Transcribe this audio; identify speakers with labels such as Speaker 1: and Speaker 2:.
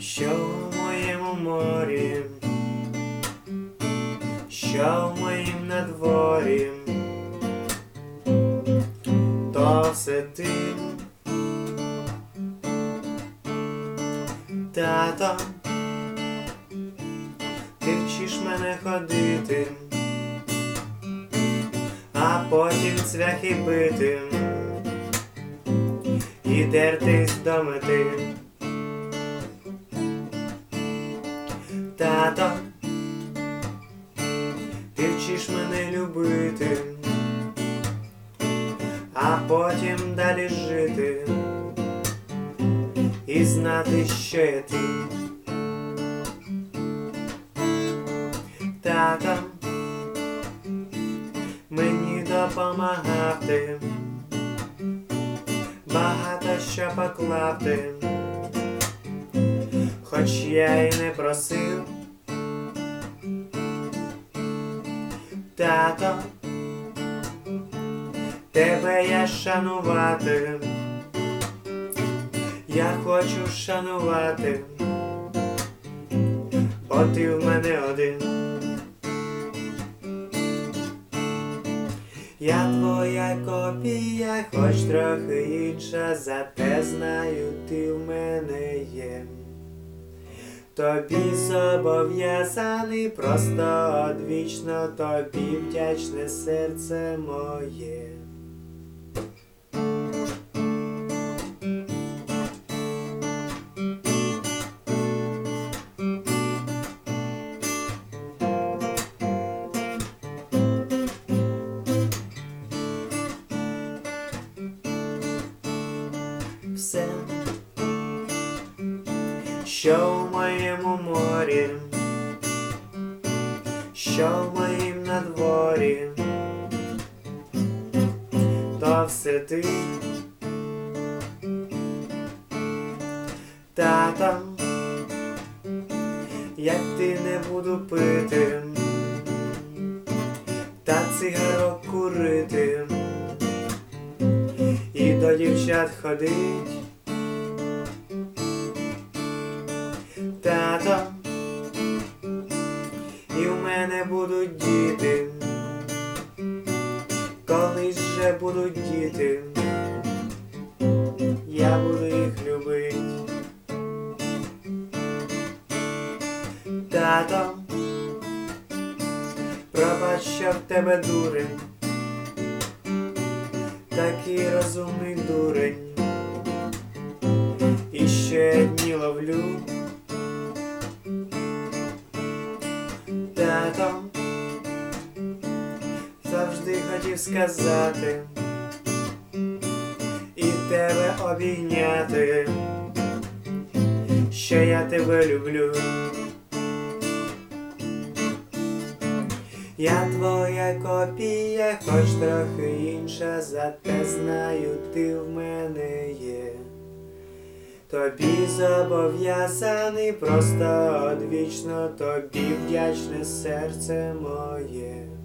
Speaker 1: Що в моєму морі, що в моїм надворі, то все ти, тато, ти вчиш мене ходити, а потім цвяхи бити і дертись до мети. Тато, ти вчиш мене любити, а потім далі жити і знати, що я ти. Тато, мені допомагав ти, багато що поклав ти, хоч я й не просив. Тато, тебе я шанувати, я хочу шанувати, бо ти в мене один. Я твоя копія, хоч трохи інша, зате знаю, ти в мене є. Тобі зобов'язаний, просто одвічно, тобі вдячне серце моє. Все, що в моєму морі, що в моїм надворі, то все ти, тато, як ти не буду пити, та цигарок курити, і до дівчат ходить. Тато, і в мене будуть діти, колись же будуть діти, я буду їх любить. Тато, пробач, що в тебе дурень, такий розумний дурень, і ще дні ловлю. Тато, завжди хотів сказати і тебе обійняти, що я тебе люблю. Я твоя копія, хоч трохи інша, зате знаю, ти в мене є. Тобі зобов'язаний, просто одвічно, тобі вдячне серце моє.